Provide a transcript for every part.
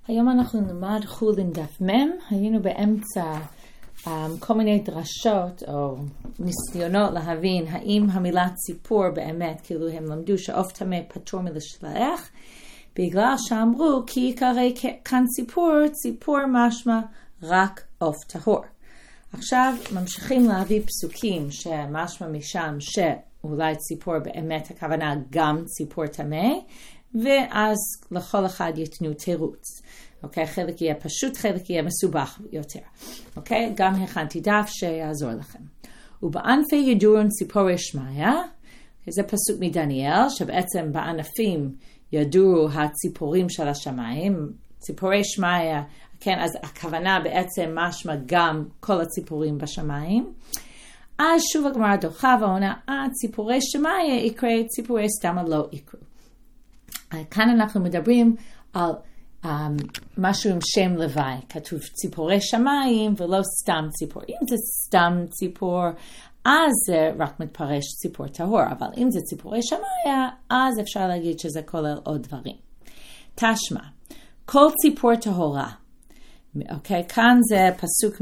היום אנחנו נלמד חולין דף מם. היינו באמצע כל מיני דרשות או ניסיונות להבין האם המילה ציפור באמת, כאילו הם למדו שעוף טמא פטור מלשלח, בגלל שאמרו כי יקרא כאן ציפור משמע רק עוף טהור. עכשיו ממשיכים להביא פסוקים שמשמע משם שאולי ציפור באמת הכוונה גם ציפור טמא, ואז לכל אחד יתנו תירוץ. אוקיי, חלק יהיה פשוט, חלק יהיה מסובך יותר. אוקיי, גם הכנתי דף שיעזור לכם. ובענפי ידורון ציפורי שמיה, זה פסוק מדניאל, שבעצם בענפים ידורו הציפורים של השמיים, ציפורי שמיה, כן, אז הכוונה בעצם משמע גם כל הציפורים בשמיים. אז שוב הגמרא דוחה ועונה, ציפורי שמיה יקרא, ציפורי סתמה לא יקרו. כאן אנחנו מדברים על משהו עם שם לוואי, כתוב ציפורי שמיים ולא סתם ציפור. אם זה סתם ציפור, אז זה רק מתפרש ציפור טהור, אבל אם זה ציפורי שמיים, אז אפשר להגיד שזה כולל עוד דברים. תשמע, כל ציפור טהורה, אוקיי, כאן זה פסוק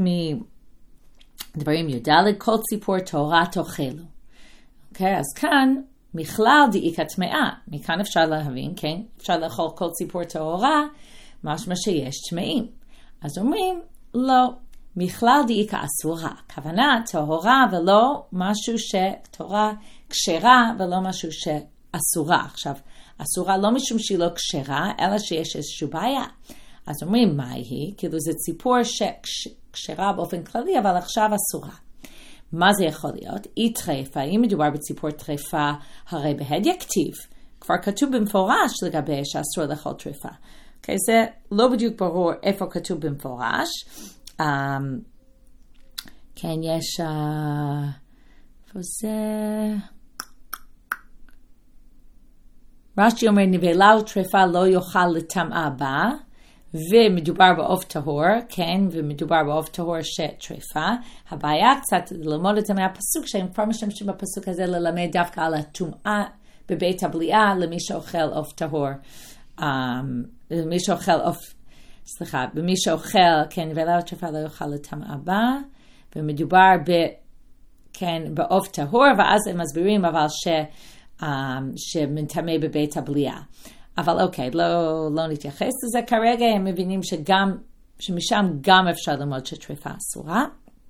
מדברים י"ד, כל ציפור טהורה תאכלו. אוקיי, אז כאן מכלל דאיקה טמאה, מכאן אפשר להבין, כן? אפשר לאכול כל ציפור טהורה, משמע שיש טמאים. אז אומרים, לא, מכלל דאיקה אסורה, כוונה טהורה ולא משהו שטהורה כשרה ולא משהו שאסורה. עכשיו, אסורה לא משום שהיא לא כשרה, אלא שיש איזושהי בעיה. אז אומרים, מה היא? כאילו זה ציפור שכשרה באופן כללי, אבל עכשיו אסורה. מה זה יכול להיות? אי טרפה, אם מדובר בציפור טרפה, הרי בהדיא כתיב, כבר כתוב במפורש לגבי שאסור לאכול טרפה. Okay, זה לא בדיוק ברור איפה כתוב במפורש. כן, יש, איפה זה? רש"י אומר, נבלה וטרפה לא יאכל לטמאה בה, ומדובר בעוף טהור, כן, ומדובר בעוף טהור שטרפה. הבעיה קצת ללמוד את זה מהפסוק, שהם כבר משתמשים בפסוק הזה ללמד דווקא על הטומאה בבית הבליעה, למי שאוכל עוף טהור. למי שאוכל במי שאוכל, כן, נבלה וטרפה לא יאכל לטמאה בה, ומדובר בעוף טהור, ואז הם מסבירים אבל שמטמא בבית הבליעה. אבל אוקיי, לא נתייחס לזה כרגע, הם מבינים שמשם גם אפשר ללמוד שטרפה אסורה.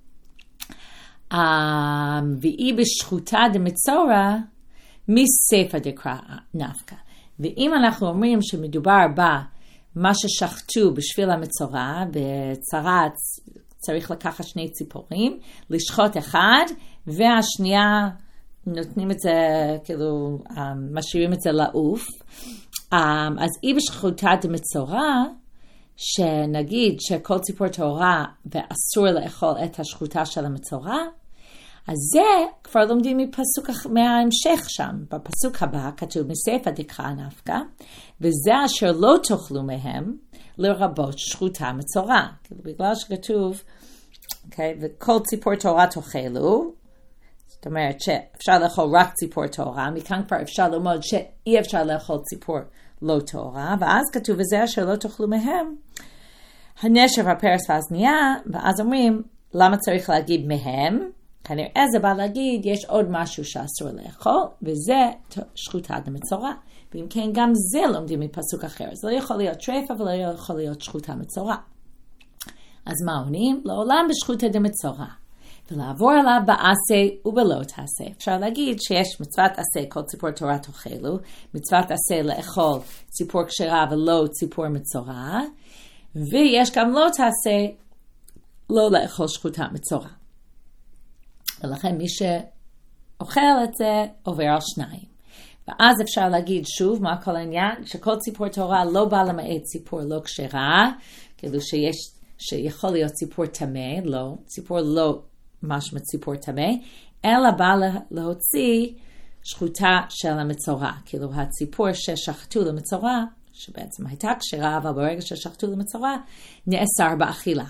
ואי בשחוטה דמצורע, מספא דקרא נפקא. ואם אנחנו אומרים שמדובר במה ששחטו בשביל המצורע, בצרת צריך לקחת שני ציפורים, לשחוט אחד, והשנייה נותנים את זה, כאילו, משאירים את זה לעוף. אז אי בשחוטה דמצורע, שנגיד שכל ציפור טהורה ואסור לאכול את השחוטה של המצורע, אז זה כבר לומדים מההמשך שם. בפסוק הבא כתוב מספא דקרא נפקא, וזה אשר לא תאכלו מהם לרבות שחוטה מצורע. בגלל שכתוב, וכל ציפור טהורה תאכלו, זאת אומרת שאפשר לאכול רק ציפור טהורה, מכאן כבר אפשר ללמוד שאי אפשר לאכול ציפור לא טהורה, ואז כתוב וזה אשר לא תאכלו מהם, הנשר והפרס והזנייה, ואז אומרים למה צריך להגיד מהם? כנראה זה בא להגיד יש עוד משהו שאסור לאכול, וזה שחוטה דמצורע. ואם כן גם זה לומדים מפסוק אחר, זה לא יכול להיות טרפה ולא יכול להיות שחוטה מצורע. אז מה עונים? לעולם בשחוטה דמצורע. ולעבור עליו בעשה ובלא תעשה. אפשר להגיד שיש מצוות עשה כל ציפור טהורה תאכלו, מצוות עשה לאכול ציפור כשרה ולא ציפור מצורע, ויש גם לא תעשה לא לאכול שחוטה מצורע. ולכן מי שאוכל את זה עובר על שניים. ואז אפשר להגיד שוב מה כל העניין, שכל ציפור טהורה לא בא למעט ציפור לא כשרה, כאילו שיכול להיות ציפור טמא, לא, ציפור לא משמע ציפור טמא, אלא בא להוציא שחוטה של המצורע. כאילו הציפור ששחטו למצורע, שבעצם הייתה כשרה, אבל ברגע ששחטו למצורע, נאסר באכילה.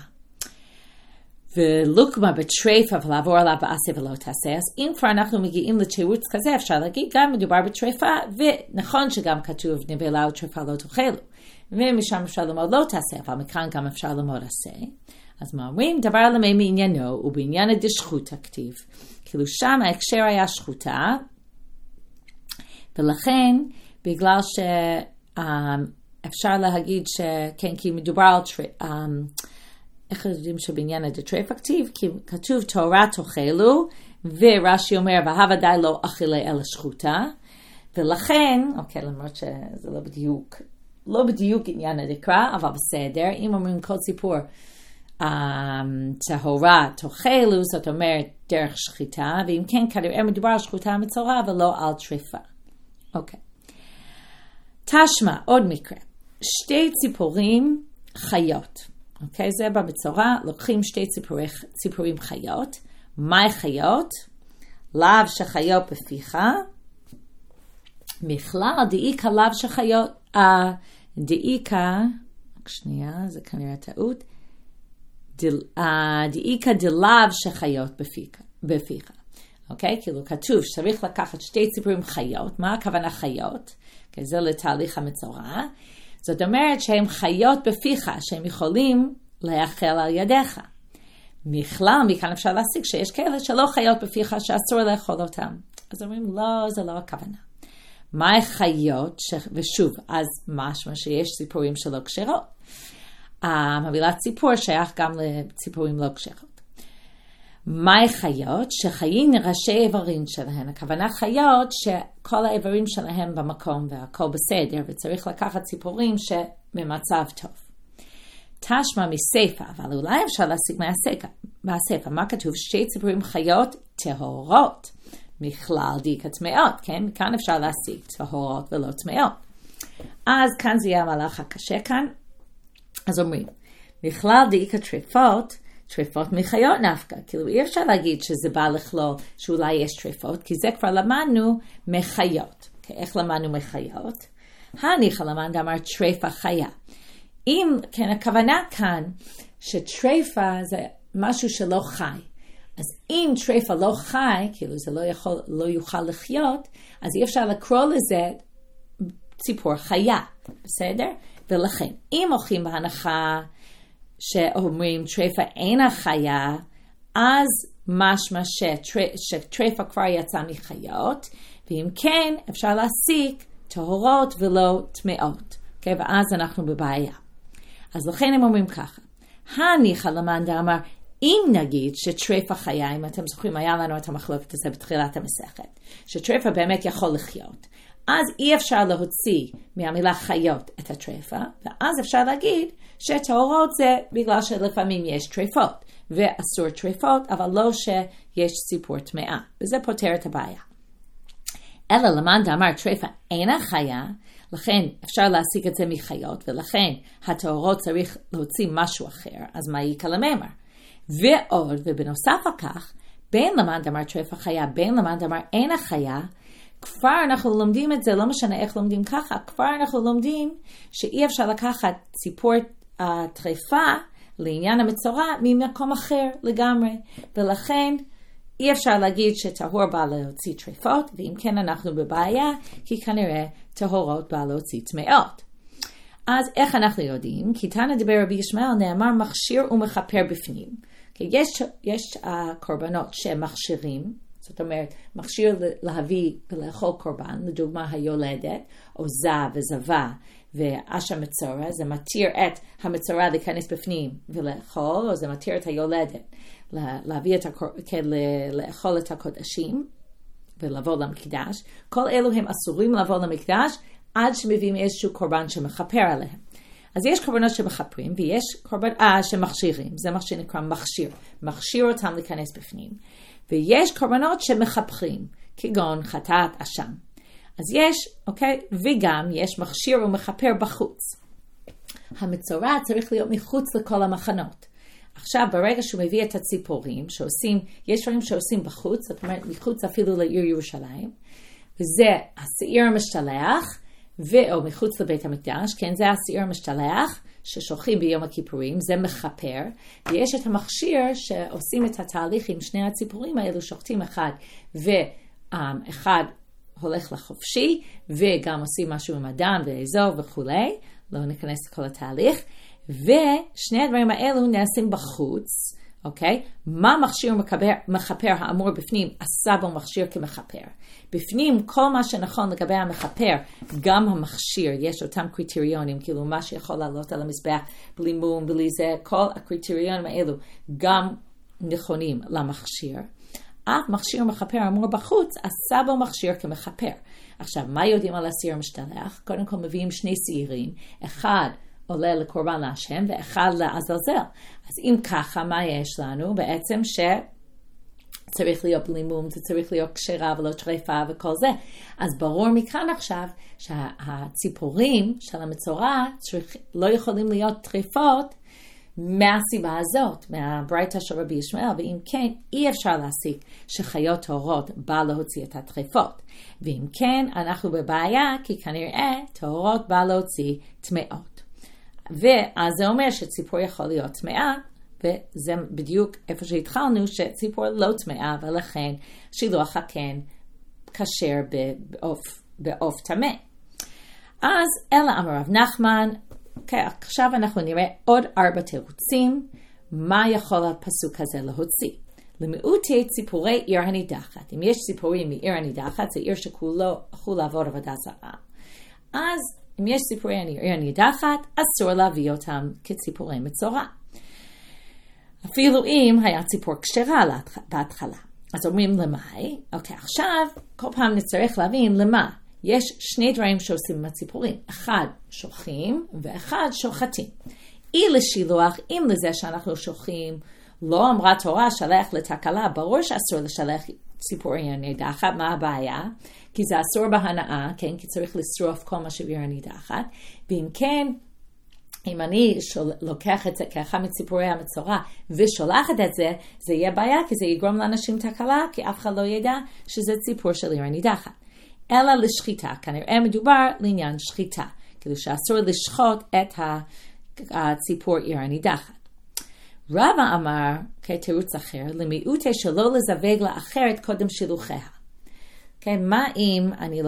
ולוקמה בטרפה ולעבור עליו בעשה ולא תעשה. אז אם כבר אנחנו מגיעים לתירוץ כזה, אפשר להגיד גם מדובר בטרפה, ונכון שגם כתוב נבלה וטרפה לא תאכלו. ומשם אפשר ללמוד לא תעשה, אבל מכאן גם אפשר ללמוד עשה. אז מה אומרים? דבר למי מעניינו, ובעניין הדשחותה כתיב. כאילו שם ההקשר היה שחוטה, ולכן, בגלל שאפשר להגיד שכן, כי מדובר על איך יודעים שבעניין הדטרפה כתיב? כי כתוב תורה תאכלו, ורש"י אומר, והוודאי לא אכילה אלא שחוטה, ולכן, אוקיי, למרות שזה לא בדיוק עניין הדקרא, אבל בסדר, אם אומרים כל סיפור, טהורה תאכלו, זאת אומרת דרך שחיטה, ואם כן, כנראה מדובר על שחוטה מצורע, ולא על טרפה. אוקיי. תשמע, עוד מקרה. שתי ציפורים חיות. אוקיי, זה במצורע, לוקחים שתי ציפורים חיות. מה חיות? לאו שחיות בפיך. מכלל דאיקה לאו שחיות, דאיקה, שנייה, זה כנראה טעות. דאיקה דלאו שחיות בפיך. אוקיי? כאילו כתוב שצריך לקחת שתי ציפורים חיות. מה הכוונה חיות? כי זה לתהליך המצורע. זאת אומרת שהם חיות בפיך, שהם יכולים להאכל על ידיך. מכלל, מכאן אפשר להסיק שיש כאלה שלא חיות בפיך, שאסור לאכול אותם. אז אומרים, לא, זה לא הכוונה. מה חיות? ושוב, אז משמע שיש ציפורים שלא כשרות. המילה ציפור שייך גם לציפורים לא כשרות. מה חיות? שחיים ראשי איברים שלהן. הכוונה חיות שכל האיברים שלהם במקום והכל בסדר, וצריך לקחת ציפורים שבמצב טוב. תשמע מספר, אבל אולי אפשר להשיג מהספר. מה כתוב? שתי ציפורים חיות טהורות. מכלל דאיקה טמאות, כן? כאן אפשר להשיג טהורות ולא טמאות. אז כאן זה יהיה המהלך הקשה כאן. אז אומרים, מכלל דאיקה טרפות מחיות נפקא. כאילו אי אפשר להגיד שזה בא לכלול שאולי יש טרפות, כי זה כבר למדנו מחיות. איך למדנו מחיות? הניחא למד אמר טרפה חיה. אם, כן, הכוונה כאן שטרפה זה משהו שלא חי. אז אם טרפה לא חי, כאילו זה לא יוכל לחיות, אז אי אפשר לקרוא לזה ציפור חיה, בסדר? ולכן, אם הולכים בהנחה שאומרים טרפה אינה חיה, אז משמע שטרפה כבר יצא מחיות, ואם כן, אפשר להסיק טהורות ולא טמאות. Okay, ואז אנחנו בבעיה. אז לכן הם אומרים ככה, הניחא למאן דאמר, אם נגיד שטרפה חיה, אם אתם זוכרים, היה לנו את המחלוקת הזה בתחילת המסכת, שטרפה באמת יכול לחיות, אז אי אפשר להוציא מהמילה חיות את הטרפה, ואז אפשר להגיד שטהורות זה בגלל שלפעמים יש טרפות, ואסור טרפות, אבל לא שיש ציפור טמאה, וזה פותר את הבעיה. אלא למאן דאמר טרפה אינה חיה, לכן אפשר להסיק את זה מחיות, ולכן הטהורות צריך להוציא משהו אחר, אז מה יקה למאמר? ועוד, ובנוסף על כך, בין למאן דאמר טרפה חיה, בין למאן דאמר אינה חיה, כבר אנחנו לומדים את זה, לא משנה איך לומדים ככה, כבר אנחנו לומדים שאי אפשר לקחת ציפור טרפה לעניין המצורע ממקום אחר לגמרי, ולכן אי אפשר להגיד שטהור בא להוציא טרפות, ואם כן אנחנו בבעיה, כי כנראה טהורות בא להוציא טמאות. אז איך אנחנו יודעים? כי תנא דבר רבי ישמעאל נאמר מכשיר ומכפר בפנים. כי יש קורבנות שמכשירים, זאת אומרת, מכשיר להביא ולאכול קורבן, לדוגמה היולדת, או זב וזבה ואשה מצורע, זה מתיר את המצורע להיכנס בפנים ולאכול, או זה מתיר את היולדת להביא לאכול את הקודשים ולבוא למקדש. כל אלו הם אסורים לבוא למקדש עד שמביאים איזשהו קורבן שמכפר עליהם. אז יש קורבנות שמכפרים ויש קורבנות שמכשירים, זה מה שנקרא מכשיר אותם להיכנס בפנים. ויש קורבנות שמכפרים, כגון חטאת אשם. אז יש, אוקיי, וגם יש מכשיר ומכפר בחוץ. המצורע צריך להיות מחוץ לכל המחנות. עכשיו, ברגע שהוא מביא את הציפורים שעושים, יש דברים שעושים בחוץ, זאת אומרת, מחוץ אפילו לעיר ירושלים, וזה השעיר המשתלח, או מחוץ לבית המקדש, כן, זה השעיר המשתלח, ששולחים ביום הכיפורים, זה מכפר, ויש את המכשיר שעושים את התהליך עם שני הציפורים האלו, שוחטים אחד, ואחד הולך לחופשי, וגם עושים משהו עם הדם ואזור וכו', לא ניכנס לכל התהליך, ושני הדברים האלו נעשים בחוץ, אוקיי? מה מכשיר מחפר האמור בפנים עשה בו מכשיר כמחפר? בפנים כל מה שנכון לגבי המחפר, גם המכשיר, יש אותם קריטריונים, כאילו מה שיכול לעלות על המזבח בלי מום, בלי זה, כל הקריטריונים האלו גם נכונים למכשיר. אף מכשיר מחפר האמור בחוץ עשה בו מכשיר כמחפר. עכשיו, מה יודעים על הסיר המשתלח? קודם כל מביאים שני שעירים, אחד עולה לקורבן להשם ואחד לעזלזל. אז אם ככה, מה יש לנו? בעצם שצריך להיות בלי מום, זה צריך להיות כשרה ולא טרפה וכל זה. אז ברור מכאן עכשיו שהציפורים של המצורע לא יכולים להיות טרפות מהסיבה הזאת, מהברייתא של רבי ישמעאל, ואם כן, אי אפשר להסיק שחיות טהורות בא להוציא את הטרפות. ואם כן, אנחנו בבעיה, כי כנראה טהורות בא להוציא טמאות. ואז זה אומר שציפור יכול להיות טמאה, וזה בדיוק איפה שהתחלנו, שציפור לא טמאה, ולכן שילוח הקן כשר בעוף טמא. אז אלא אמר רב נחמן, עכשיו אנחנו נראה עוד 4 תירוצים, מה יכול הפסוק הזה להוציא. למיעוטי ציפורי עיר הנידחת. אם יש ציפורים מעיר הנידחת, זה עיר שכולו יכול לעבור עבודה זרה. אז אם יש ציפורי עיר הנידחת, אסור להביא אותם כציפורי מצורע. אפילו אם היה ציפור כשרה בהתחלה. אז אומרים למאי, אוקיי, עכשיו כל פעם נצטרך להבין למה. יש שני דברים שעושים עם הציפורים. אחד שוחים ואחד שוחטים. אי לשילוח, אם לזה שאנחנו שוחים, לא אמרה תורה שלח לתקלה, ברור שאסור לשלח ציפורים נידחת, מה הבעיה? כי זה אסור בהנאה, כן? כי צריך לשרוף כל מה שביר נידחת. ואם כן, אם אני לוקח את זה כאחד מציפורי המצורע ושולחת את זה, זה יהיה בעיה, כי זה יגרום לאנשים תקלה, כי אף אחד לא ידע שזה ציפור של עיר הנידחת. אלא לשחיטה, כנראה מדובר לעניין שחיטה, כאילו שאסור לשחוט את הציפור עיר הנידחת. רבא אמר, כתירוץ אחר, למיעוטי שלא לזווג לאחרת קודם שילוחיה. כן, מה אם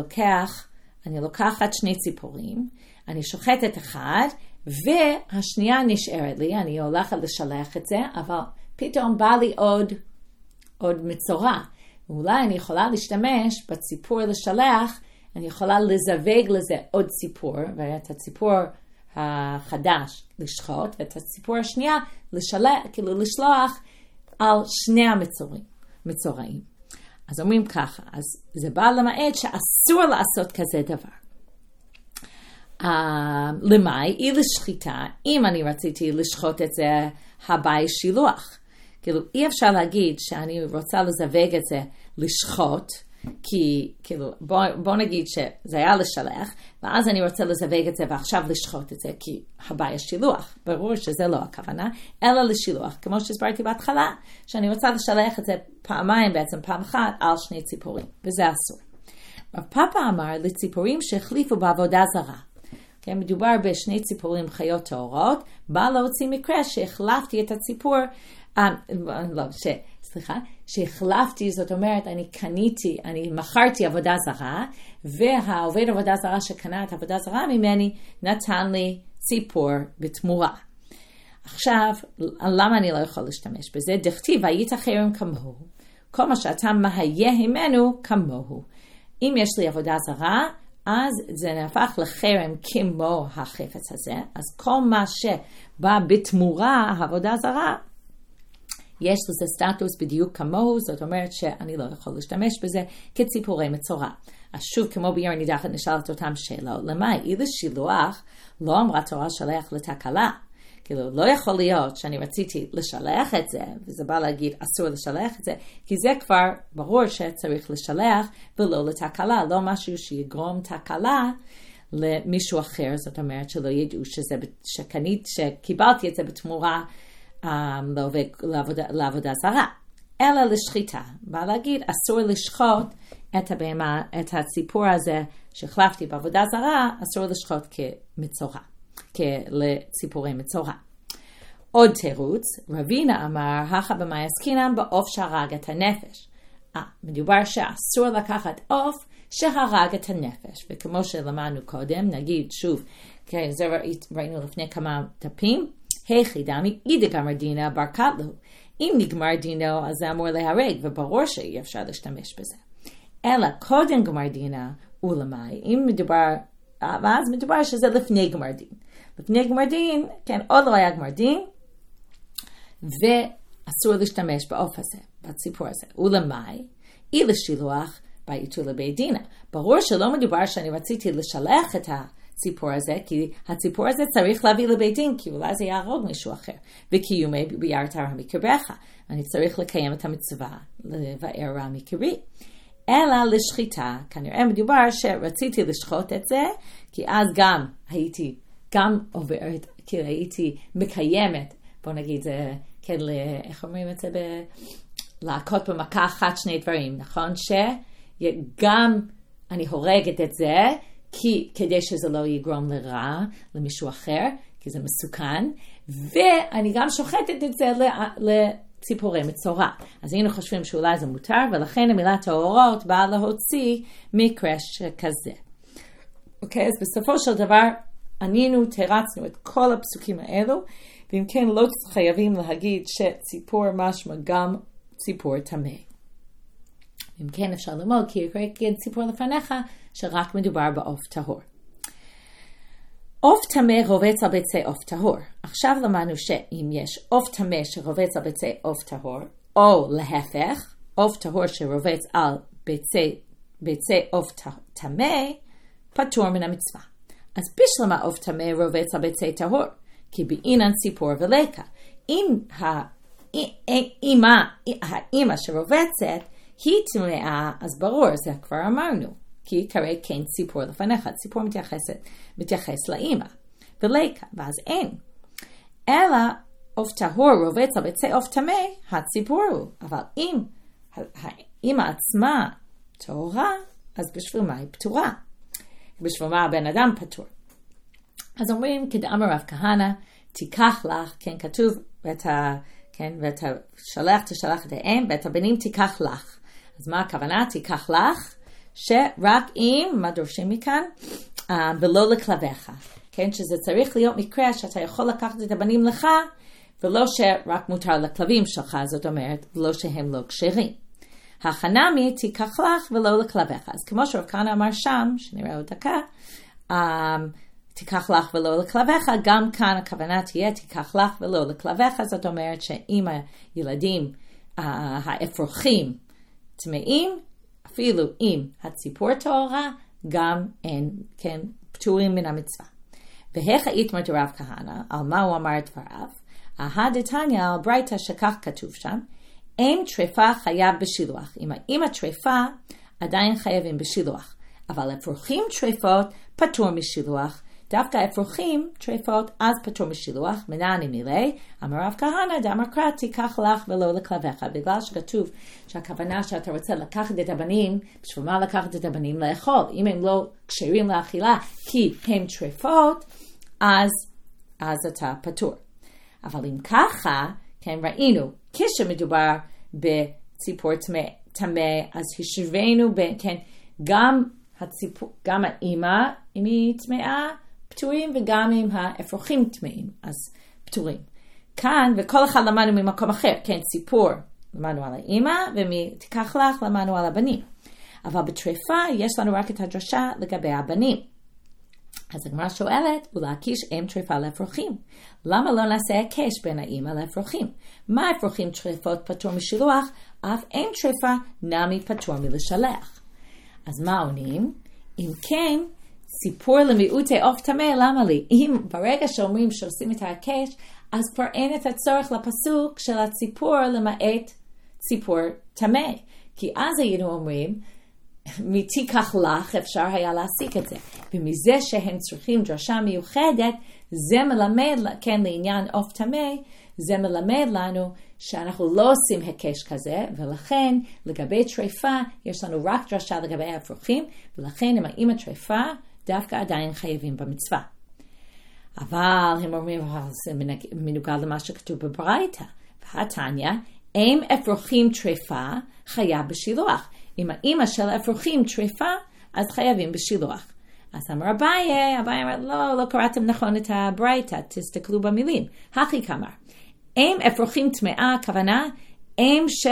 אני לוקחת שני ציפורים, אני שוחטת אחד, והשנייה נשארת לי, אני הולכת לשלח את זה, אבל פתאום בא לי עוד מצורע. אולי אני יכולה להשתמש בציפור לשלח, אני יכולה לזווג לזה עוד ציפור, ואת הציפור החדש לשחוט, ואת הציפור השנייה לשלוח על שני המצורעים. אז אומרים ככה, אז זה בא למעט שאסור לעשות כזה דבר. למאי, אי לשחיטה, אם אני רציתי לשחוט את זה, הבאי שילוח. כאילו, אי אפשר להגיד שאני רוצה לזווג את זה לשחוט, כי, כאילו, בוא נגיד שזה היה לשלח, ואז אני רוצה לזווג את זה ועכשיו לשחוט את זה, כי הבא יש שילוח. ברור שזה לא הכוונה, אלא לשילוח. כמו שהסברתי בהתחלה, שאני רוצה לשלח את זה פעמיים, בעצם פעם אחת, על שני ציפורים, וזה אסור. רב פאפא אמר לציפורים שהחליפו בעבודה זרה. כן, מדובר בשני ציפורים חיות טהורות, בא להוציא מקרה שהחלפתי את הציפור, שהחלפתי, זאת אומרת, אני מכרתי עבודה זרה, והעובד עבודה זרה שקנה את עבודה זרה ממני, נתן לי ציפור בתמורה. עכשיו, למה אני לא יכול להשתמש בזה? דכתיב, היית חרם כמוהו. כל מה שאתה היה ממנו כמוהו. אם יש לי עבודה זרה, אז זה נהפך לחרם כמו החפץ הזה. אז כל מה שבא בתמורה, העבודה זרה, יש לזה סטטוס בדיוק כמוהו, זאת אומרת שאני לא יכול להשתמש בזה כציפורי מצורע. אז שוב, כמו בעיר הנידחת נשאלת אותם שאלות, למה? אי לשילוח לא אמרה תורה שלח לתקלה. כאילו, לא יכול להיות שאני רציתי לשלח את זה, וזה בא להגיד אסור לשלח את זה, כי זה כבר ברור שצריך לשלח ולא לתקלה, לא משהו שיגרום תקלה למישהו אחר, זאת אומרת שלא ידעו שקיבלתי את זה בתמורה, לעבודה זרה, אלא לשחיטה. בא להגיד, אסור לשחוט את הבהמה, את הציפור הזה שהחלפתי בעבודה זרה, אסור לשחוט כמצורע, לציפורי מצורע. עוד תירוץ, רבינה אמר, הכה במאי עסקינן בעוף שהרג את הנפש. מדובר שאסור לקחת עוף שהרג את הנפש, וכמו שלמדנו קודם, נגיד שוב, כן, זה ראינו לפני כמה דפים. היכי דמי אידה גמר דינה ברכת לו. אם נגמר דינו, אז זה אמור להרג, וברור שאי אפשר להשתמש בזה. אלא קודם גמר דינה, ולמי, אם מדובר, ואז מדובר שזה לפני גמר דין. לפני גמר דין, כן, עוד לא היה גמר דין, ואסור להשתמש בעוף הזה, בציפור הזה. ולמי, אי לשילוח בעיתו לבית דינה. ברור שלא מדובר שאני רציתי לשלח את הציפור הזה, כי הציפור הזה צריך להביא לבית דין, כי אולי זה יהרוג מישהו אחר. וקיומי ביארת רע מקרבך. אני צריך לקיים את המצווה, לבאר רע מקרי. אלא לשחיטה, כנראה מדובר שרציתי לשחוט את זה, כי אז גם עוברת, כי הייתי מקיימת, בוא נגיד, כן, איך אומרים את זה, להכות במכה אחת שני דברים, נכון? שגם אני הורגת את זה, כדי שזה לא יגרום לרע למישהו אחר, כי זה מסוכן, ואני גם שוחטת את זה לציפורי מצורע. אז היינו חושבים שאולי זה מותר, ולכן המילה טהורות באה להוציא מקרה כזה. אוקיי, אז בסופו של דבר, תרצנו את כל הפסוקים האלו, ואם כן לא חייבים להגיד שציפור משמע גם ציפור טמא. אם כן אפשר ללמוד, כי יקרא ציפור לפניך, שרק מדובר בעוף טהור. עוף טמא רובץ על ביצי עוף טהור. עכשיו למדנו שאם יש עוף טמא שרובץ על ביצי עוף טהור, או להפך, עוף טהור שרובץ על ביצי עוף טמא, פטור מן המצווה. אז בשלמה עוף טמא רובץ על ביצי טהור, כי בעינן ציפור ולקה. אם האמא שרובצת היא טמאה, אז ברור, זה כבר אמרנו. כי קרא כן ציפור לפניך, ציפור מתייחס לאמא, ולקה, ואז אין. אלא עוף טהור רובץ על ביצי עוף טמא, הציפור הוא. אבל אם האמא עצמה טהורה, אז בשביל מה היא פטורה? בשביל מה הבן אדם פטור? אז אומרים, כדאמר רב כהנא, תיקח לך, כן, כתוב, ואתה תשלח את האם, ואת הבנים תיקח לך. אז מה הכוונה? תיקח לך, שרק אם, מה דורשים מכאן? ולא לכלביך. כן, שזה צריך להיות מקרה שאתה יכול לקחת את הבנים לך, ולא שרק מותר לכלבים שלך, זאת אומרת, ולא שהם לא כשרים. החנמי תיקח לך ולא לכלביך. אז כמו שרב כהנא אמר שם, שנראה עוד דקה, תיקח לך ולא לכלביך, גם כאן הכוונה תהיה תיקח לך ולא לכלביך, זאת אומרת שאם הילדים האפרוחים טמאים, אפילו אם הציפור טהורה, גם אין, כן, פטורים מן המצווה. והיכא איתמר דרב כהנא, על מה הוא אמר את דבריו? דתניא על ברייתא שכך כתוב שם, אם טרפה חייב בשילוח. אם האמא טרפה, עדיין חייבים בשילוח. אבל אפרוחים טרפות פטור משילוח. דווקא אפרוחים טרפות אז פטור משילוח. מנעני מילי, אמר רב כהנא דאמר קרא תיקח לך ולא לכלביך. בגלל שכתוב שהכוונה שאתה רוצה לקחת את הבנים, בשביל מה לקחת את הבנים? לאכול. אם הם לא כשרים לאכילה כי הם טרפות, אז אתה פטור. אבל אם ככה, כן, ראינו, כשמדובר בציפור טמא, אז השווינו כן, גם האמא, אם היא טמאה, פטורים, וגם אם האפרוחים טמאים, אז פטורים. כאן, וכל אחד למדנו ממקום אחר, כן, ציפור, למדנו על האמא, ומתיקח לך למדנו על הבנים. אבל בטרפה יש לנו רק את הדרשה לגבי הבנים. אז הגמרא שואלת, ולהקיש אם טרפה לאפרוחים. למה לא נעשה הקש בין האמא לאפרוחים? מה אפרוחים טרפות פטור משילוח, אף אם טרפה נמי פטור מלשלח. אז מה עונים? אם כן, סיפור למיעוטי עוף טמא, למה לי? אם ברגע שאומרים שעושים את ההקש, אז כבר אין את הצורך לפסוק של הציפור למעט ציפור טמא. כי אז היינו אומרים, מתיקח לך אפשר היה להסיק את זה. ומזה שהם צריכים דרשה מיוחדת, זה מלמד, כן, לעניין עוף טמא, זה מלמד לנו שאנחנו לא עושים הקש כזה, ולכן לגבי טרפה יש לנו רק דרשה לגבי האפרוחים, ולכן אם האמא טרפה, דווקא עדיין חייבים במצווה. אבל הם אומרים, זה מנוגד למה שכתוב בברייתא. והתניא, אם אפרוחים טרפה, חייב בשילוח. אם האמא של האפרוחים טרפה, אז חייבים בשילוח. אז אמר אביי אמר, לא קראתם נכון את הברייתא, תסתכלו במילים. הכי כמר, אם אפרוחים טמאה, הכוונה, אם של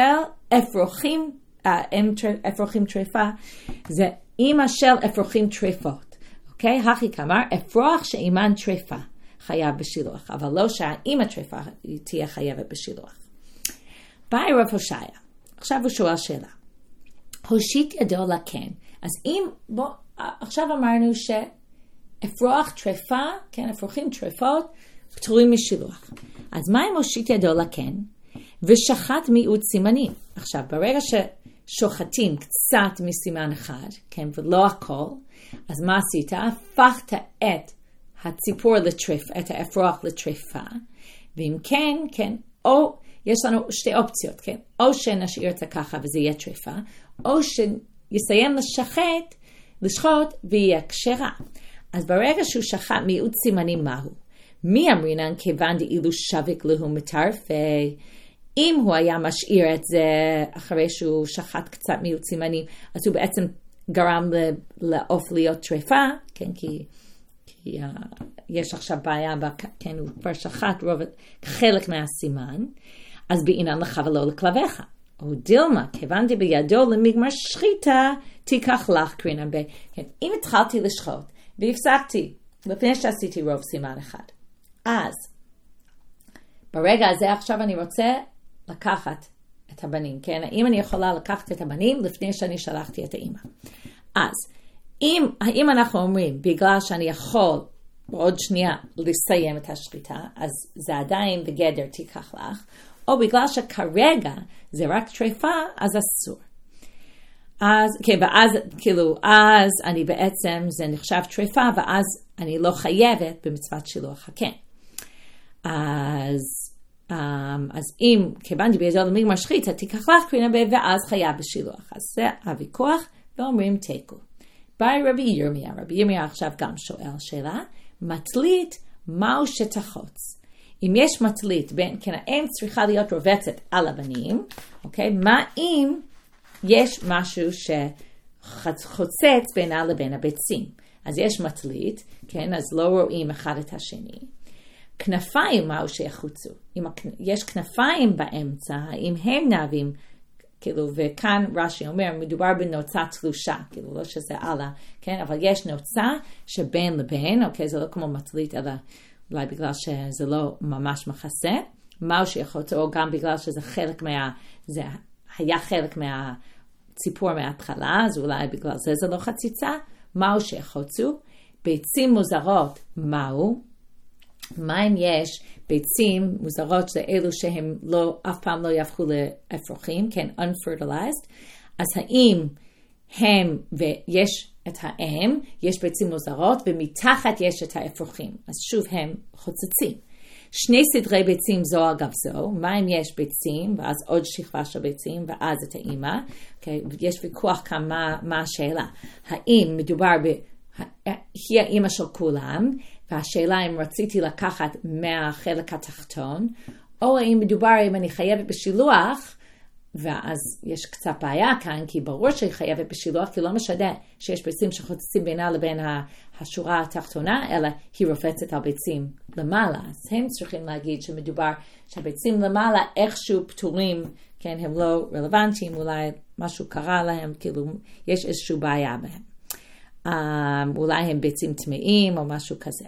אפרוחים טרפה, זה אימא של אפרוחים טרפות. אוקיי? הכי כמר, אפרוח שאימן טרפה, חייב בשילוח, אבל לא שהאימא טרפה תהיה חייבת בשילוח. באי רב הושעיה, עכשיו הוא שואל שאלה. הושיט ידו לקן, אז עכשיו אמרנו שאפרוח טרפה, כן, אפרוחים טרפות, פטורים משילוח. אז מה אם הושיט ידו לקן, ושחט מיעוט סימנים? עכשיו, ברגע ששוחטים קצת מסימן אחד, כן, ולא הכל, אז מה עשית? הפכת את הציפור לטרפה, את האפרוח לטרפה, ואם כן, או יש לנו שתי אופציות, כן, או שנשאיר את זה ככה וזה יהיה טרפה, או שיסיים לשחוט ויהיה כשרה. אז ברגע שהוא שחט מיעוט סימנים מהו? מי אמרינן כיוון דאילו שווק לו מטרפי? אם הוא היה משאיר את זה אחרי שהוא שחט קצת מיעוט סימנים, אז הוא בעצם גרם לעוף להיות טרפה, כן, כי יש עכשיו בעיה, כן, הוא כבר שחט חלק מהסימן, אז בעינן לך ולא לכלביך. או דילמה, כיוון בידו למגמר שחיטה, תיקח לך קרינה ב... כן, אם התחלתי לשחוט, והפסקתי, לפני שעשיתי רוב סימן אחד, אז, ברגע הזה עכשיו אני רוצה לקחת את הבנים, כן? האם אני יכולה לקחת את הבנים לפני שאני שלחתי את האמא? אז, האם אנחנו אומרים, בגלל שאני יכול בעוד שנייה לסיים את השחיטה, אז זה עדיין בגדר תיקח לך, או בגלל שכרגע זה רק טרפה, אז אסור. אז, כן, ואז, אז אני בעצם, זה נחשב טרפה, ואז אני לא חייבת במצוות שילוח הקן. אז אם כיוונתי בידו למגמר שחיטה, תיקח לך קרינה ואז חייב בשילוח. אז זה הוויכוח, ואומרים תיקו. באי רבי ירמיה עכשיו גם שואל שאלה, מטלית מהו שתחוץ? אם יש מטלית, כן, האם צריכה להיות רובצת על הבנים, אוקיי? מה אם יש משהו שחוצץ בינה לבין הביצים? אז יש מטלית, כן, אז לא רואים אחד את השני. כנפיים מהו שיחוצו? אם יש כנפיים באמצע, אם הם נאבים, כאילו, וכאן רש"י אומר, מדובר בנוצה תלושה, כאילו, לא שזה עלה, כן, אבל יש נוצה שבין לבין, אוקיי, זה לא כמו מטלית, אלא אולי בגלל שזה לא ממש מכסה, מהו שיחוצו, או גם בגלל שזה חלק זה היה חלק מהציפור מההתחלה, אז אולי בגלל זה לא חציצה, מהו שיחוצו, ביצים מוזרות, מהו, מה אם יש ביצים מוזרות זה אלו שהם אף פעם לא יהפכו לאפרוחים, כן, unfertilized, אז האם הם ויש את האם, יש ביצים מוזרות ומתחת יש את האפרוחים, אז שוב הם חוצצים. שני סדרי ביצים זו אגב זו, מה אם יש ביצים ואז עוד שכבה של ביצים ואז את האמא, okay, יש ויכוח כאן מה השאלה, האם מדובר היא האמא של כולם, והשאלה אם רציתי לקחת מהחלק התחתון, או האם מדובר אם אני חייבת בשילוח, ואז יש קצת בעיה כאן, כי ברור שהיא חייבת בשילוח, כי לא משנה שיש ביצים שחוצצים בינה לבין השורה התחתונה, אלא היא רופצת על ביצים למעלה. אז הם צריכים להגיד שמדובר שהביצים למעלה איכשהו פטורים, כן, הם לא רלוונטיים, אולי משהו קרה להם, כאילו יש איזושהי בעיה בהם. אולי הם ביצים טמאים או משהו כזה.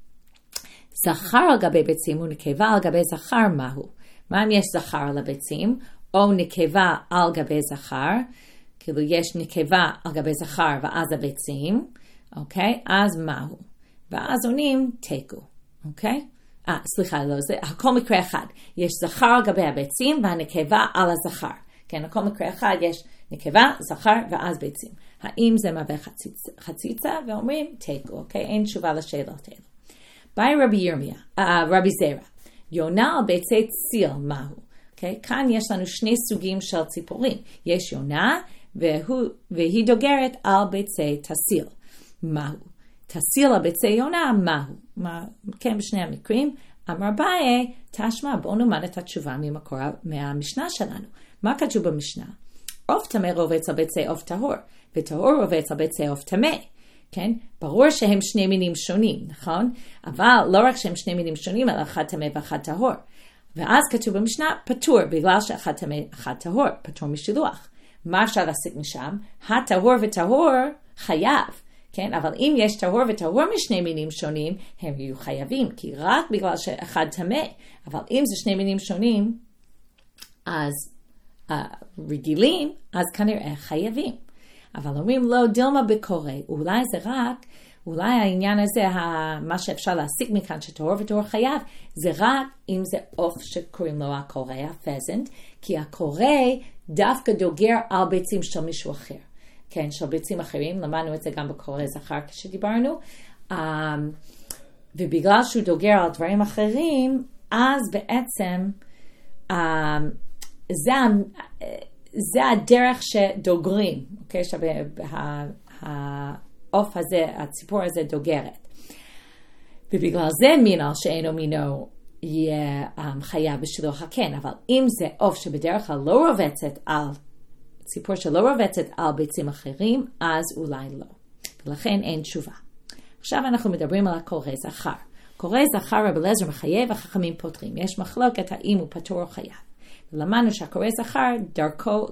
זכר על גבי ביצים ונקבה על גבי זכר מהו? מה אם יש זכר על הביצים או נקבה על גבי זכר? כאילו יש נקבה על גבי זכר ואז הביצים, אוקיי? אז מהו? ואז עונים תיקו, אוקיי? סליחה, לא, זה הכל מקרה אחד. יש זכר על גבי הביצים והנקבה על הזכר. כן, הכל מקרה אחד יש נקבה, זכר ואז ביצים. האם זה מהווה חציצה? ואומרים תיקו, אוקיי? אין תשובה לשאלות האלה. באי רבי זרע, יונה על ביצי ציל מהו? אוקיי? כאן יש לנו שני סוגים של ציפורים. יש יונה והיא דוגרת על ביצי תסיל. מהו? תסיל על ביצי יונה מהו? כן, בשני המקרים. אמר באי, תשמע, בואו נאמר את התשובה מהמשנה שלנו. מה כתוב במשנה? עוף טמא רובץ על ביצי עוף טהור, וטהור רובץ על ביצי עוף טמא. כן? ברור שהם שני מינים שונים, נכון? אבל לא רק שהם שני מינים שונים, אלא אחד טמא ואחד טהור. ואז כתוב במשנה, פטור, בגלל שאחד טמא, אחד טהור, פטור משילוח. מה אפשר להסיק משם? הטהור וטהור חייב, כן? אבל אם יש טהור וטהור משני מינים שונים, הם יהיו חייבים, כי רק בגלל שאחד טמא. אבל אם זה שני מינים שונים, אז רגילים, אז כנראה חייבים. אבל אומרים לא דילמה בקורא, אולי זה רק, אולי העניין הזה, מה שאפשר להסיק מכאן שטהור וטהור חייב, זה רק אם זה עוף שקוראים לו הקורא, הפזנט, כי הקורא דווקא דוגר על ביצים של מישהו אחר. כן, של ביצים אחרים, למדנו את זה גם בקורא זכר כשדיברנו, ובגלל שהוא דוגר על דברים אחרים, אז בעצם זה הדרך שדוגרים, אוקיי? העוף הזה, הציפור הזה דוגרת. ובגלל זה מינו שאינו מינו יהיה חייב בשילוח הקן, אבל אם זה עוף שבדרך כלל לא רובצת על, ציפור שלא רובצת על ביצים אחרים, אז אולי לא. ולכן אין תשובה. עכשיו אנחנו מדברים על הקורא זכר. קורא זכר רבי אליעזר מחייב, החכמים פותרים. יש מחלוקת האם הוא פטור או חייב. ולמדנו שהקורא זכר דרכו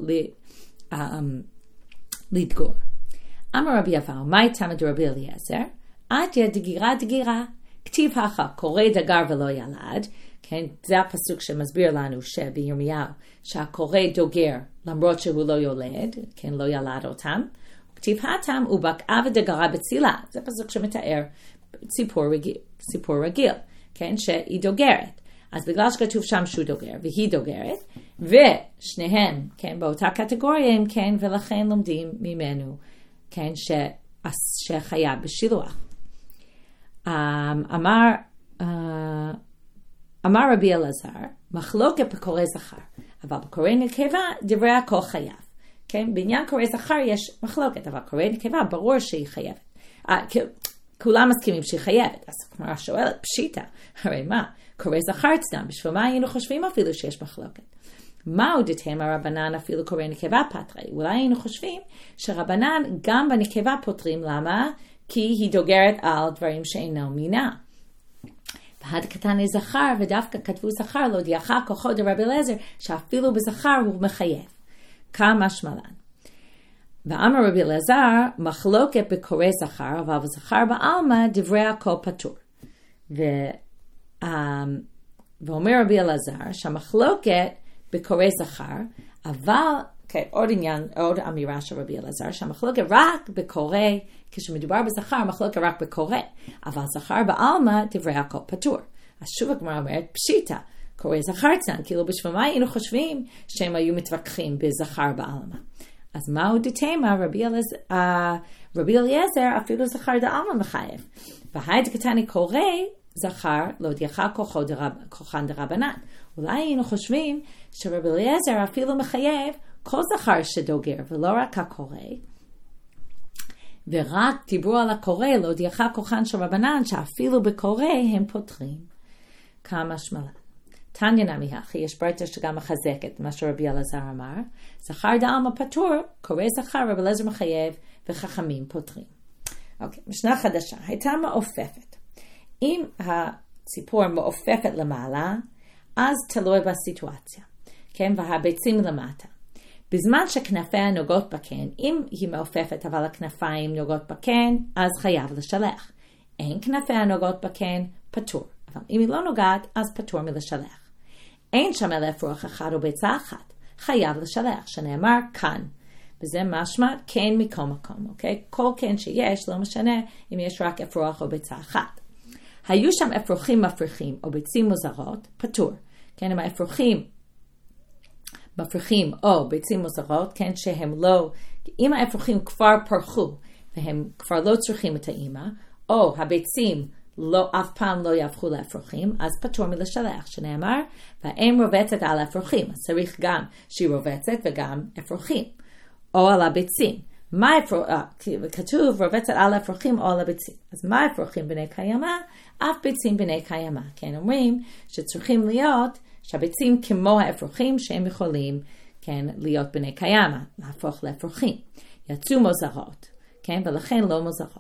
לדגור. אמר רבי אבאו, מהי תמא דרבי אליעזר? עד דגירה, כתיב הכה, קורא דגר ולא ילד, כן, זה הפסוק שמסביר לנו שבירמיהו, שהקורא דוגר למרות שהוא לא יולד, כן, לא ילד אותם, כתיב התם ובקעה ודגרה בצילה, זה פסוק שמתאר ציפור רגיל, כן, שהיא דוגרת. אז בגלל שכתוב שם שהוא דוגר והיא דוגרת, ושניהם, כן, באותה קטגוריה הם, כן, ולכן לומדים ממנו, כן, שחיה בשילוח. אמר רבי אלעזר, מחלוקת בקורא זכר, אבל בקורא נקבה דברי הכל חייב. כן, בעניין קורא זכר יש מחלוקת, אבל קורא נקבה ברור שהיא חייבת. כולם מסכימים שהיא חייבת, אז כמו שואלת, פשיטה, הרי מה? קורא זכר צדם, בשביל מה היינו חושבים אפילו שיש מחלוקת? מה הודיתם הרבנן אפילו קורא נקבה פטרי? אולי היינו חושבים שרבנן גם בנקבה פותרים, למה? כי היא דוגרת על דברים שאינו מינה. והד קטן זכר, ודווקא כתבו זכר, לא דיחה כוחו דרבי אליעזר, שאפילו בזכר הוא מחייב. כמה שמלן. ואמר רבי אליעזר, מחלוקת בקורא זכר, אבל בזכר בעלמא דברי הכל פטור. ואומר רבי אליעזר, שהמחלוקת בקורא זכר, אבל, כן, עוד אמירה של רבי אליעזר, שהמחלוקת רק בקורא, כשמדובר בזכר, המחלוקת רק בקורא, אבל זכר בעלמא דברי הכל פטור. אז שוב הגמרא אומרת, פשיטה, קורא זכר צנן, כאילו בשביל מה היינו חושבים שהם היו מתווכחים בזכר בעלמא. אז מה עוד תימה, רבי אליעזר אפילו זכר דעלמא מחייב. והייד קטני קורא זכר לא דיחה כוחן דרבנן. אולי היינו חושבים שרבי אליעזר אפילו מחייב כל זכר שדוגר ולא רק הקורא. ורק דיברו על הקורא לא דיחה כוחן של רבנן שאפילו בקורא הם פותרים. כמה שמלן. תניא נמי הכי, יש ברייתא שגם מחזקת מה שרבי אלעזר אמר, זכר דעלמא פטור, קורא זכר רבי אליעזר מחייב וחכמים פותרים. אוקיי, משנה חדשה, הייתה מעופפת. אם הציפור מעופפת למעלה, אז תלוי בסיטואציה, כן, והביצים למטה. בזמן שכנפיה נוגעות בקן, אם היא מעופפת אבל הכנפיים נוגעות בקן, אז חייב לשלח. אין כנפיה נוגעות בקן, פטור. אבל אם היא לא נוגעת, אז פטור מלשלח. אין שם אלא אפרוח אחד או ביצה אחת. חייב לשלח, שנאמר כאן. וזה משמע כן מכל מקום, אוקיי? כל כן שיש, לא משנה אם יש רק אפרוח או ביצה אחת. היו שם אפרוחים מפריחים או ביצים מוזרות, פטור. כן, אם האפרוחים מפריחים או ביצים מוזרות, כן, שהם לא, אם האפרוחים כבר פרחו והם כבר לא צריכים את האמא, או הביצים לא, אף פעם לא יהפכו לאפרוחים, אז פטור מלשלח, שנאמר, והאם רובצת על האפרוחים, אז צריך גם שהיא רובצת וגם אפרוחים, או על הביצים. כתוב רובצת על האפרוחים או על הביצים. אז מה אפרוחים בני קיימא? אף ביצים בני קיימא. כן, אומרים שצריכים להיות, שהביצים כמו האפרוחים שהם יכולים, כן, להיות בני קיימא, להפוך לאפרוחים. יצאו מוזרות, כן, ולכן לא מוזרות.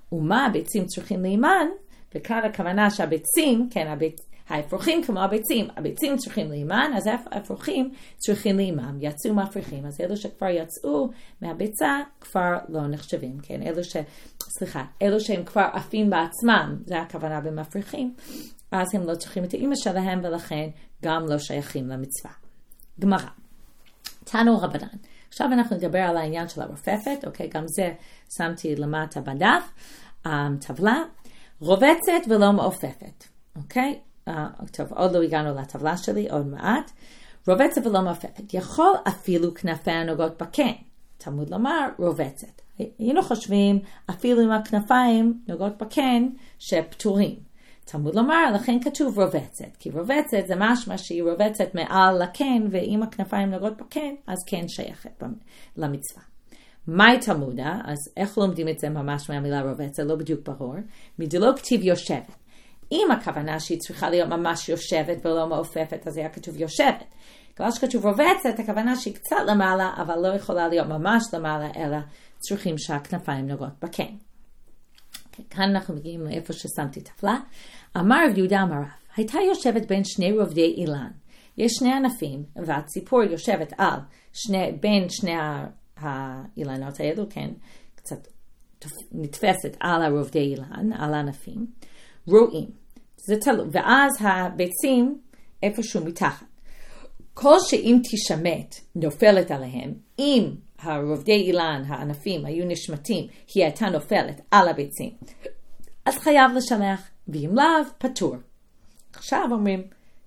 ומה הביצים צריכים להימן, וכאן הכוונה שהביצים, כן, האפרוחים כמו הביצים צריכים להימן, אז האפרוחים צריכים להימם, יצאו מהפריחים, אז אלו שכבר יצאו מהביצה כבר לא נחשבים, כן, אלו שהם כבר עפים בעצמם, זה הכוונה במפריחים, אז הם לא צריכים את האמא שלהם, ולכן גם לא שייכים למצווה. גמרא, תנו רבנן, עכשיו אנחנו נדבר על העניין של הרופפת, אוקיי, גם זה שמתי למטה בדף, טבלה, רובצת ולא מעופפת, אוקיי, טוב, עוד לא הגענו לטבלה שלי, עוד מעט, רובצת ולא מעופפת, יכול אפילו כנפיה נוגעות בקן, תלמוד לומר רובצת, היינו חושבים אפילו עם הכנפיים נוגעות בקן שפטורים, תלמוד לומר לכן כתוב רובצת, כי רובצת זה משמע שהיא רובצת מעל לקן, ואם הכנפיים נוגעות בקן, אז כן שייכת למצווה. מהי תלמודה? אז איך לומדים את זה ממש מהמילה רובצת? לא בדיוק ברור. מדלא כתיב יושבת. אם הכוונה שהיא צריכה להיות ממש יושבת ולא מעופפת, אז היה כתוב יושבת. כלל שכתוב רובצת, הכוונה שהיא קצת למעלה, אבל לא יכולה להיות ממש למעלה, אלא צריכים שהכנפיים נוגעות בקן. כאן אנחנו מגיעים לאיפה ששמתי טבלה. אמר רב יהודה אמר רב, הייתה יושבת בין שני רובדי אילן. יש שני ענפים, והציפור יושבת בין שני האילנות האלו, כן, קצת נתפסת על הרובדי אילן, על הענפים, רואים, זה תלוי, ואז הביצים איפשהו מתחת. כל שאם תשמט נופלת עליהם, אם הרובדי אילן, הענפים, היו נשמטים, היא הייתה נופלת על הביצים, אז חייב לשלח, ואם לאו, פטור. עכשיו אומרים,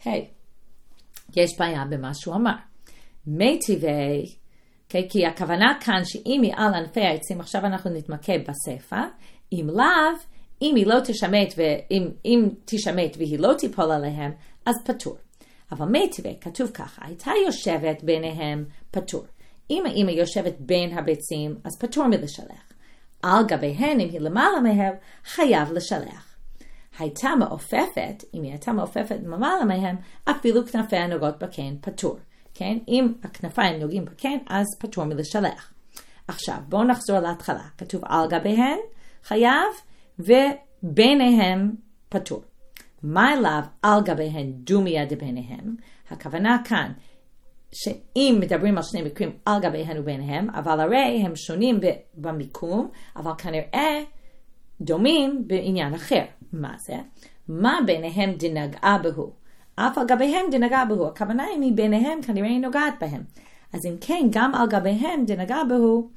יש בעיה במה שהוא אמר. מי טבעי, כי הכוונה כאן שאם היא על ענפי העצים, עכשיו אנחנו נתמקד בספר, אם לאו, אם היא לא תשמט, אם תשמט והיא לא תיפול עליהם, אז פטור. אבל מי טבעי, כתוב ככה, הייתה יושבת ביניהם פטור. אם האמא יושבת בין הביצים, אז פטור מלשלח. על גביהן, אם היא למעלה מהם, חייב לשלח. הייתה מעופפת, אם היא הייתה מעופפת למעלה מהם, אפילו כנפיה נוגעות בקן, פטור. כן? אם הכנפיים נוגעים בקן, אז פטור מלשלח. עכשיו, בואו נחזור להתחלה. כתוב על גביהן, חייב, וביניהם פטור. מה אליו על גביהן דומיה דביניהם? הכוונה כאן, שאם מדברים על שני מקרים על גביהן וביניהם, אבל הרי הם שונים במיקום, אבל כנראה דומים בעניין אחר. מה זה? מה ביניהם דנגעה בהו? אף על גביהם דנגעה בהו. הכוונה אם היא ביניהם כנראה היא נוגעת בהם. אז אם כן, גם על גביהם דנגעה בהו,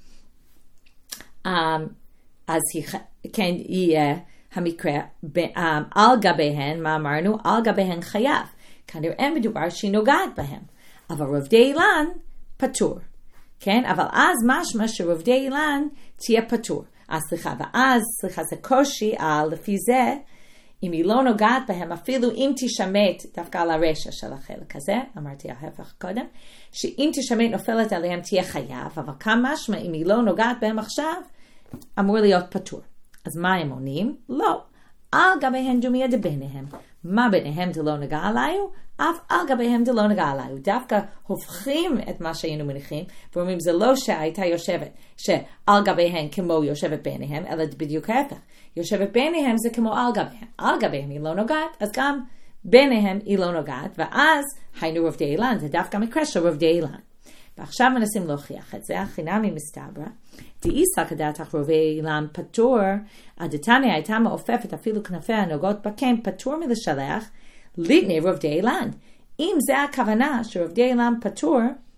אז כן יהיה המקרה, על גביהן, מה אמרנו? על גביהן חייב. כנראה מדובר שהיא נוגעת בהם. אבל רובדי אילן פטור. כן? אבל אז משמע שרובדי אילן תהיה פטור. ואז זה קושי לפי זה, אם היא לא נוגעת בהם, אפילו אם תשמט דווקא על הרשע של החלק הזה, אמרתי ההפך קודם, שאם תשמט נופלת עליהם תהיה חייב, אבל כמה משמע אם היא לא נוגעת בהם עכשיו, אמור להיות פטור. אז מה הם עונים? לא. על גביהם דומיה דביניהם. מה ביניהם דלא נגע עליו? אף על גביהם דלא נגע עליו. דווקא הופכים את מה שהיינו מניחים, ואומרים זה לא שהייתה יושבת, שעל גביהם כמו יושבת ביניהם, אלא בדיוק ההפך. יושבת ביניהם זה כמו על גביהם. על גביהם היא לא נוגעת, אז גם ביניהם היא לא נוגעת, ואז היינו רובדי אילן, זה דווקא מקרה של רובדי אילן. ועכשיו מנסים להוכיח את זה, החינמי מסתברא, דאיסא כדעתך רובדי אילן פטור, הדתניא הייתה מעופפת אפילו כנפיה נוגעות בקן, פטור מלשלח, ליתני רובדי אילן. אם זה הכוונה שרובדי אילן פטור,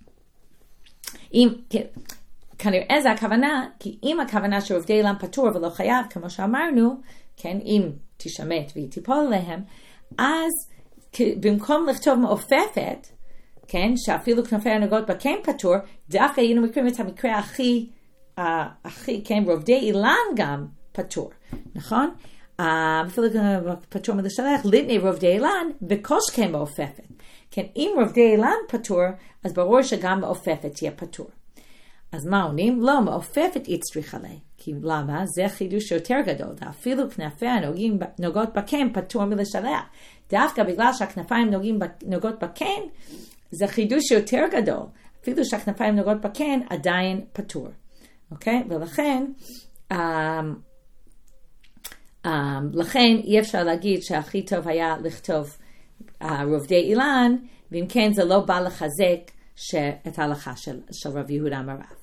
כנראה זה הכוונה, כי אם הכוונה שרובדי אילן פטור ולא חייב, כמו שאמרנו, כן, אם תשמט והיא תיפול עליהם, אז במקום לכתוב מעופפת, כן, שאפילו כנפיה נוגעות בקן פטור, דווקא היינו מקרים את המקרה הכי, כן, רובדי אילן גם פטור, נכון? אפילו פטור מלשלח, ליתני רובדי אילן, וקושקן מעופפת. כן, אם רובדי אילן פטור, אז ברור שגם מעופפת תהיה פטור. אז מה עונים? לא, מעופפת היא צריכה לה. כי למה? זה חידוש יותר גדול. אפילו כנפיה נוגעות בקן, פטור מלשלח. דווקא בגלל שהכנפיים נוגעות בקן, זה חידוש יותר גדול. אפילו שהכנפיים נוגעות בקן, עדיין פטור. אוקיי? ולכן, לכן אי אפשר להגיד שהכי טוב היה לכתוב רובדי אילן, ואם כן זה לא בא לחזק את ההלכה של רב יהודה אמר רב.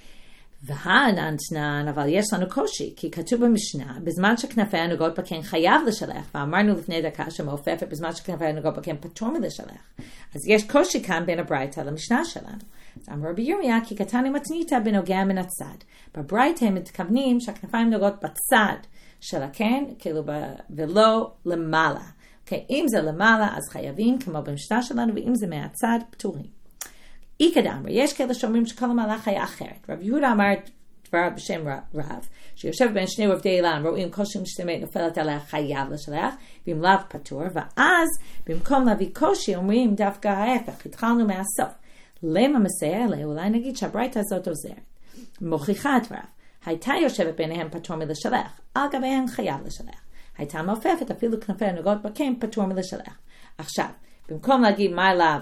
והנתנן, אבל יש לנו קושי, כי כתוב במשנה, בזמן שכנפיה נוגעות בקן חייב לשלח, ואמרנו לפני דקה שמעופפת בזמן שכנפיה נוגעות בקן פטור מלשלח. אז יש קושי כאן בין הברייתא למשנה שלנו. אז אמר רבי ירמיה, כי קטני מתניתא בנוגע מן הצד. בברייתא הם מתכוונים שהכנפיים נוגעות בצד של הקן, כאילו ולא למעלה. אם זה למעלה, אז חייבים, כמו במשנה שלנו, ואם זה מהצד, פטורים. איקד אמר, יש כאלה שאומרים שכל המהלך היה אחרת. רב יהודה אמר דבר בשם רב, שיושב בין שני רובדי אילן, רואים כל שמשתמט נופלת עליה חייב לשלח, ואם לאו פטור, ואז במקום להביא קושי אומרים דווקא ההפך, התחלנו מהסוף. למה מסייע לה? אולי נגיד שהברייתא הזאת עוזרת. מוכיחה את רב, הייתה יושבת ביניהם פטור מלשלח, על גביהם חייב לשלח. הייתה מעופפת, אפילו כנפיה נוגעות בקן פטור מלשלח. עכשיו, במקום להגיד מה אליו,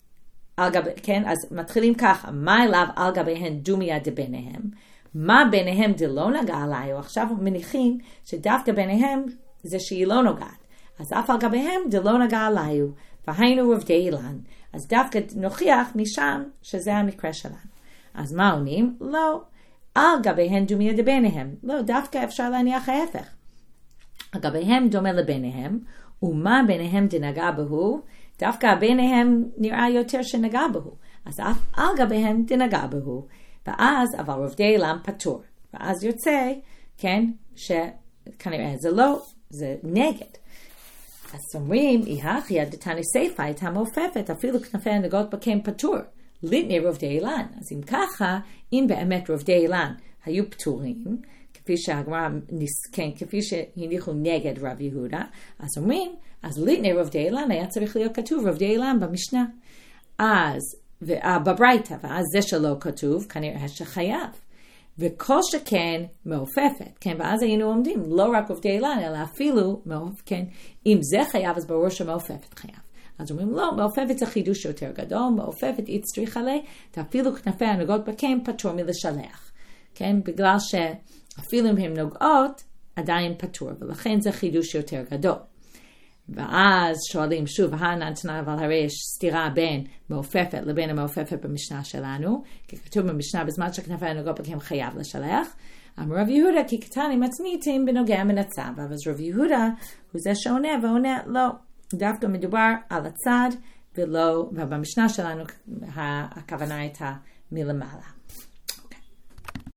כן, אז מתחילים ככה, מה אליו על גביהן דומיה דביניהם, מה ביניהם דלא נגע עליו, עכשיו מניחים שדווקא ביניהם זה שהיא לא נוגעת, אז אף על גביהם דלא נגע עליו, והיינו רובדי אילן, אז דווקא נוכיח משם שזה המקרה שלנו. אז מה עונים? לא, על גביהן דומיה דביניהם, לא, דווקא אפשר להניח ההפך. על גביהם דומה לביניהם, ומה ביניהם דנגע בהו, דווקא ביניהם נראה יותר שנגע בהו. אז אף על גביהם דנגע בהו. ואז, אבל רובדי אילן פטור. ואז יוצא, כן, שכנראה זה לא, זה נגד. אז אומרים, איהך יד דתני סייפה הייתה מעופפת, אפילו כנפיה נוגעות בקן פטור. ליטני רובדי אילן. אז אם ככה, אם באמת רובדי אילן היו פטורים, כפי שהגמרא נסכן, כפי שהניחו נגד רב יהודה, אז אומרים, אז ליטני רובדי אילן היה צריך להיות כתוב רובדי אילן במשנה. אז, בברייתא, ואז זה שלא כתוב, כנראה שחייב. וכל שכן מעופפת, כן, ואז היינו עומדים, לא רק רובדי אילן, אלא אפילו, כן, אם זה חייב, אז ברור שמעופפת חייב. אז אומרים, לא, מעופפת זה חידוש יותר גדול, מעופפת אית צריכה לה, ואפילו כנפיה נוגעות בקן פטור מלשלח. כן, בגלל שאפילו אם הן נוגעות, עדיין פטור, ולכן זה חידוש יותר גדול. ואז שואלים שוב, הנתנה, אבל הרי יש סתירה בין מעופפת לבין המעופפת במשנה שלנו, כי כתוב במשנה בזמן שכנפיה נוגעות בקן חייב לשלח. אמר רב יהודה, כי קטני מצניתים בנוגע מן הצד. אז רב יהודה הוא זה שעונה, ועונה לא, דווקא מדובר על הצד, ולא, ובמשנה שלנו הכוונה הייתה מלמעלה.